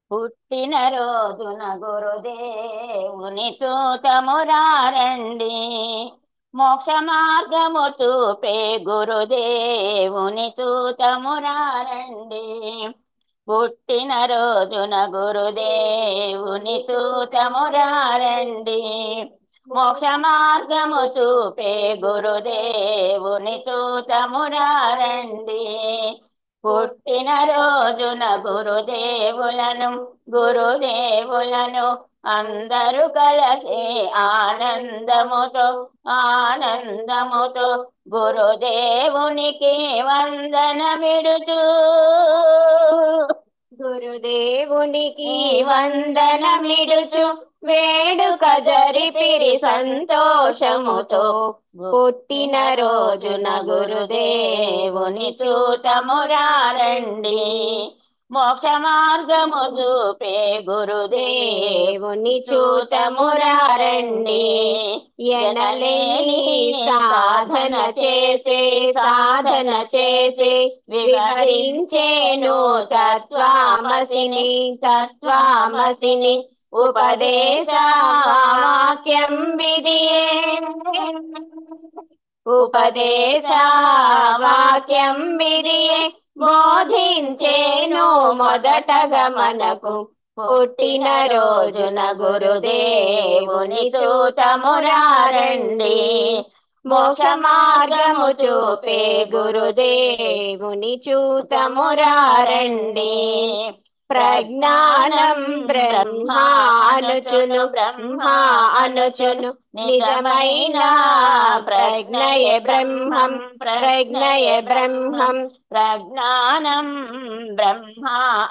పుట్టిన రోజున గురుదేవుని చూతమురారండి. మోక్ష మార్గము చూపే గురుదేవుని చూతమురారండి. పుట్టిన రోజున గురుదేవుని చూతమురారండి. మోక్ష మార్గము చూపే గురుదేవుని చూతమురారండి. పుట్టిన రోజున గురుదేవులను అందరూ కలిసి ఆనందముతో గురుదేవునికి వందనమిడుచు గురుదేవునికి వందనమిడుచు వేడుక జరిపిరి సంతోషముతో. పుట్టిన రోజున గురుదేవుని చూతమురారండి. మోక్ష మార్గము చూపే దేవుని చూతమురారండి. ఎనలేని సాధన చేసే వివరించేను తత్వామసిని ఉపదేశ వాక్యం విదియే. ఉపదేశ వాక్యం విదియే బోధించేను మొదటగా మనకు. పుట్టిన రోజున గురుదేవుని చూతమురారండి. మోక్ష మార్గము చూపే గురుదేవుని చూతమురారండి. ప్రజ్ఞానం బ్రహ్మ అనుచును నిజమైన ప్రజ్ఞయే బ్రహ్మం. ప్రజ్ఞానం బ్రహ్మ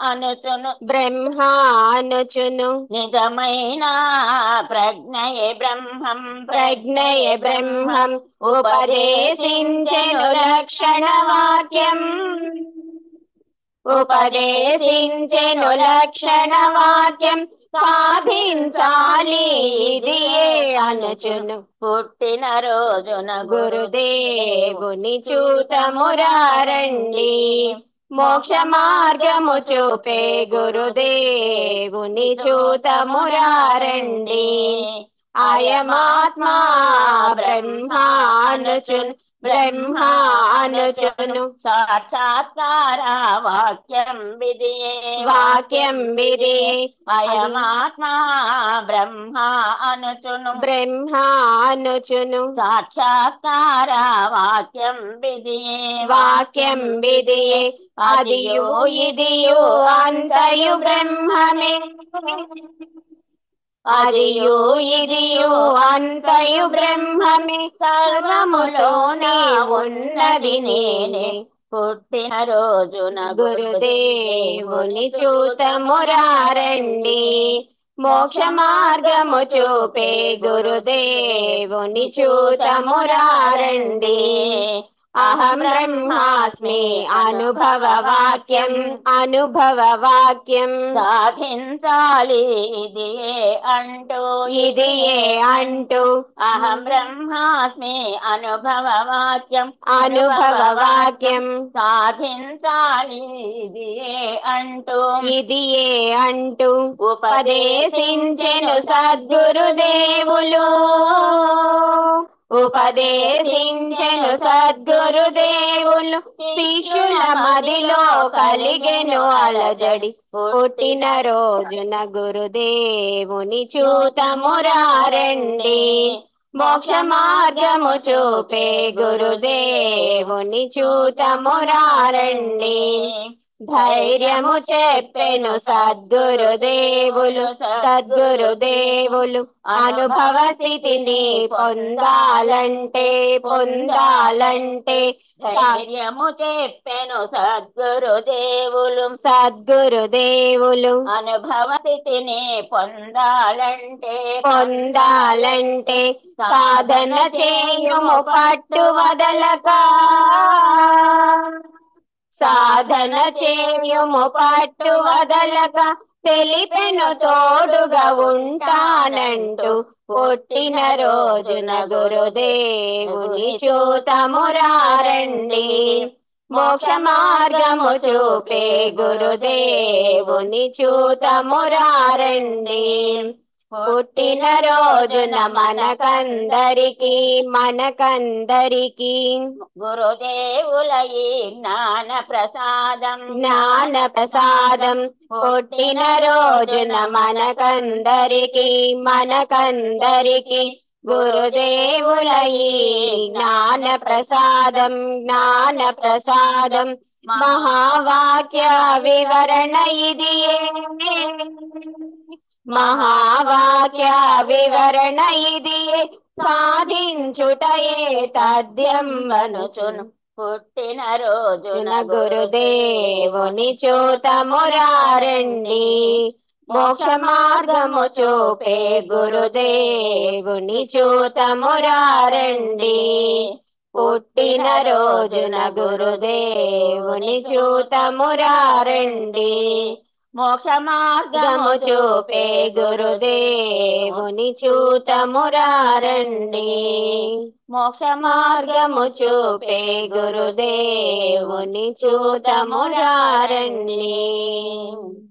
అనుచును నిజమైన ప్రజ్ఞయే బ్రహ్మం. ఉపదేశించెను లక్షణ వాక్యం సాధించాలి ఇదియే అనుచును. పుట్టిన రోజున గురుదేవుని చూతమురారండి. మోక్ష మార్గము చూపే గురుదేవుని చూతమురారండి. అయమాత్మా బ్రహ్మ అనుచును సాక్షాత్కార వాక్యం విదియే. అయమాత్మా బ్రహ్మ అనుచును సాక్షాత్కార వాక్యం విదియే. అదియు ఇదియు అంతయు బ్రహ్మమే. సర్వములోనే ఉన్నది నేనే. పుట్టిన రోజున గురుదేవుని చూతమురారండి. మోక్ష మార్గము చూపే గురుదేవుని చూతమురారండి. అహం బ్రహ్మాస్మి అనుభవ వాక్యం సాధించాలి ఇదియే అంటూ అహం బ్రహ్మాస్మి అనుభవ వాక్యం సాధించాలి ఇదియే అంటూ ఉపదేశించెను సద్గురుదేవులు. శిష్యుల మదిలో కలిగెను అలజడి. పుట్టిన రోజున గురుదేవుని చూతమురారండి. మోక్ష మార్గము చూపే గురుదేవుని చూతమురారండి. ధైర్యము చెప్పెను సద్గురుదేవులు. అనుభవ స్థితిని పొందాలంటే ధైర్యము చెప్పెను సద్గురుదేవులు. అనుభవ స్థితిని పొందాలంటే సాధన చేయుము పట్టు వదలక. తెలిపెను తోడుగా ఉంటానంటూ. పుట్టిన రోజున గురుదేవుని చూతమురారండి. మోక్ష మార్గము చూపే గురుదేవుని చూతమురారండి. పుట్టిన రోజున మనకందరికి గురుదేవుల ఈ జ్ఞాన ప్రసాదం జ్ఞాన ప్రసాదం పుట్టిన రోజున మనకందరికి గురుదేవుల ఈ జ్ఞాన ప్రసాదం మహావాక్య వివరణ ఇది మహావాక్య వివరణ ఇది సాధించుటయే తథ్యం వనుచును. పుట్టిన రోజున గురుదేవుని చూతమురారండి. మోక్ష మార్గము చూపే గురుదేవుని చూతమురారండి. పుట్టిన రోజున గురుదేవుని చూతమురారండి. మోక్ష మార్గము గము చూపే గురుదేవుని చూతమురారండి. మోక్ష మార్గము చూపే గురుదేవుని చూతమురారండి.